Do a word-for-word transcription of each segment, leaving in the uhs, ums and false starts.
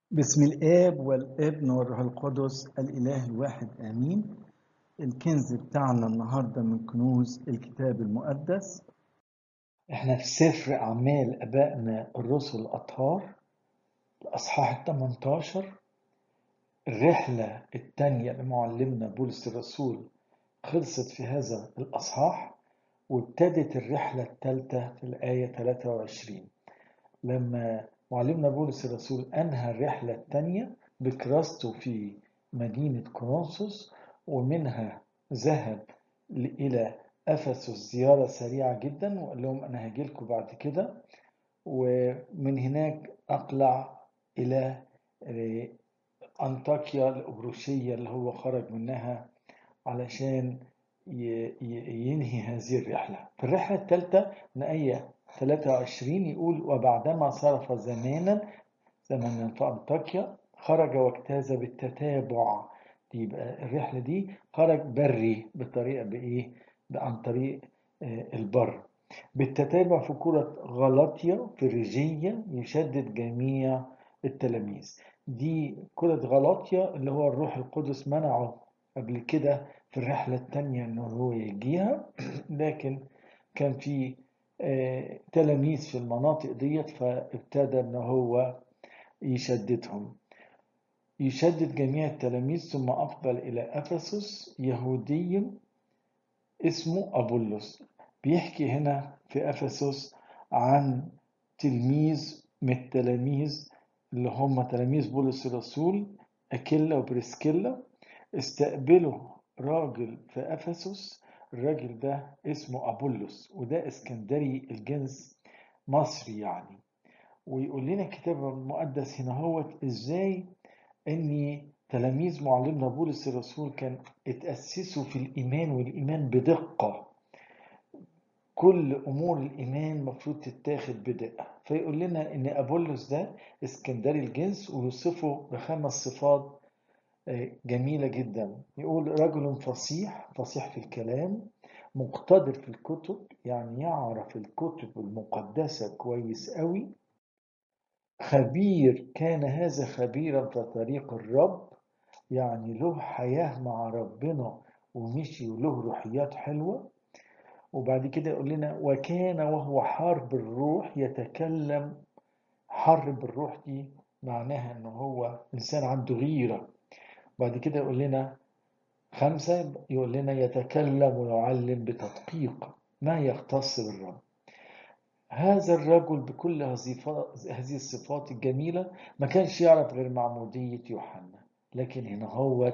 بسم الآب والابن والروح القدس الإله الواحد آمين. الكنز بتاعنا النهاردة من كنوز الكتاب المقدس. احنا في سفر أعمال أبائنا الرسل الأطهار، الأصحاح الثمنتاشر. الرحلة الثانية لمعلمنا بولس الرسول خلصت في هذا الأصحاح، وابتدت الرحلة الثالثة في الآية ثلاثة وعشرين لما معلمنا بولس الرسول أنهى الرحلة الثانية بكراسته في مدينة كورنثوس، ومنها ذهب إلى أفسس زيارة سريعة جدا، وقال لهم أنا هجيلكم بعد كده. ومن هناك أقلع إلى أنطاكيا الأبروشية اللي هو خرج منها علشان ينهي هذه الرحلة. في الرحلة الثالثة من آية ثلاثة وعشرين يقول: وبعدما صرف زمانا زمانا في أنطاكيا خرج واجتاز بالتتابع. يبقى الرحلة دي خرج بري بطريقة بإيه؟ عن طريق البر بالتتابع في كرة غلاطيا فريجية يشدد جميع التلاميذ. دي كرة غلاطيا اللي هو الروح القدس منعه قبل كده في الرحلة التانية انه هو يجيها لكن كان في آه تلاميذ في المناطق ديت، فابتدى ان هو يشددهم يشدد جميع التلاميذ. ثم أقبل إلى أفسس يهودي اسمه أبولس. بيحكي هنا في أفسس عن تلميذ من التلاميذ اللي هم تلاميذ بولس الرسول، أكيلا وبريسكيلا. استقبلوا راجل في أفسس، الراجل ده اسمه أبولس، وده اسكندري الجنس، مصري يعني. ويقول لنا الكتاب المقدس هنا هو إزاي أن تلاميذ معلمنا بولس الرسول كان اتأسسوا في الإيمان، والإيمان بدقة. كل أمور الإيمان مفروض تتاخد بدقة. فيقول لنا إن أبولس ده اسكندري الجنس، ويوصفه بخمس صفات جميلة جدا. يقول: رجل فصيح فصيح في الكلام، مقتدر في الكتب، يعني يعرف الكتب المقدسة كويس قوي. خبير، كان هذا خبيرا في طريق الرب، يعني له حياة مع ربنا ومشي وله روحيات حلوة. وبعد كده يقول لنا: وكان وهو حار بالروح يتكلم. حر بالروح دي معناها انه هو انسان عنده غيرة. بعد كده يقول لنا خمسة، يقول لنا: يتكلم ويعلم بتدقيق ما يختص بالرب. هذا الرجل بكل هذه الصفات الجميلة ما كانش يعرف غير معمودية يوحنا. لكن هنا هو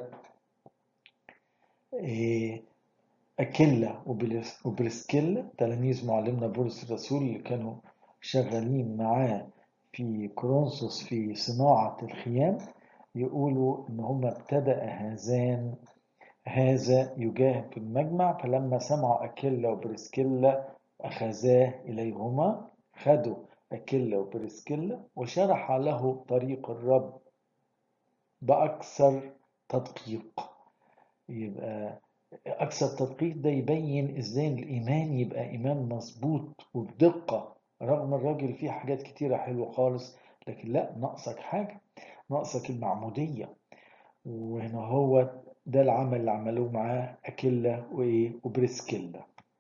أكيلا وبريسكيلا تلاميذ معلمنا بولس الرسول اللي كانوا شغالين معاه في كورنثوس في صناعة الخيام، يقولوا إن هم ابتدأ هذان هذا يجاهد في المجمع. فلما سمعوا أكيلا وبريسكيلا أخذاه إليهما. خدوا أكيلا وبريسكيلا وشرح له طريق الرب بأكثر تدقيق. يبقى أكثر تدقيق ده يبين إزاي الإيمان يبقى إيمان مظبوط وبدقة، رغم الراجل فيه حاجات كتيرة حلوة خالص، لكن لا، ناقصك حاجة، ناقصك المعمودية. وهنا هو ده العمل اللي عملوه معاه أكيلا وبريسكيلا.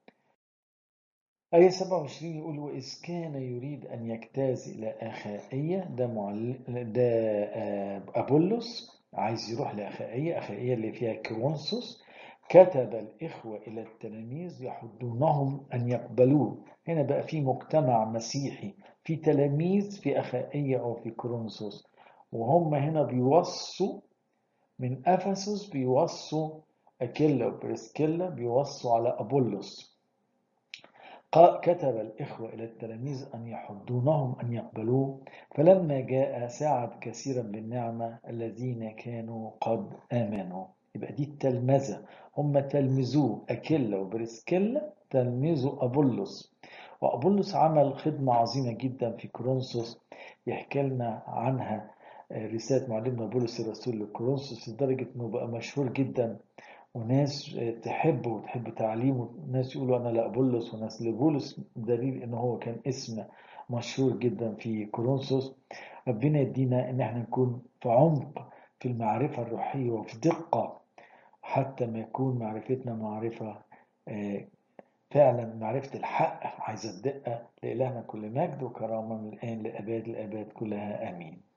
آية سبعة وعشرين يقول: وإذ كان يريد أن يجتاز إلى أخائية، ده, معل... ده أبولس عايز يروح لأخائية، أخائية اللي فيها كورنثوس. كتب الإخوة إلى التلاميذ يحضونهم أن يقبلوه. هنا بقى في مجتمع مسيحي، في تلاميذ في أخائية أو في كورنثوس، وهم هنا بيوصوا من أفسس، بيوصوا أكيلا وبريسكيلا، بيوصوا على أبولس. كتب الإخوة إلى التلاميذ أن يحضونهم أن يقبلوه. فلما جاء ساعد كثيرا بالنعمة الذين كانوا قد آمنوا. يبقى دي التلمذة، هم تلمذوه. أكيلا وبريسكيلا تلمذوا أبولس، وأبولس عمل خدمة عظيمة جدا في كورنثوس، يحكي لنا عنها رسالة معلمنا بولس الرسول لكورنثوس، لدرجة أنه بقى مشهور جدا، وناس تحبه وتحب تعليمه. ناس يقولوا أنا لأبولس وناس لبولس، دليل إنه هو كان اسم مشهور جدا في كورنثوس. ربنا يدينا ان احنا نكون في عمق في المعرفة الروحية وفي دقة، حتى ما يكون معرفتنا معرفة آه، فعلا معرفة الحق عايزة الدقة. لإلهنا كل مجد وكرامة من الآن لأباد الآباد كلها آمين.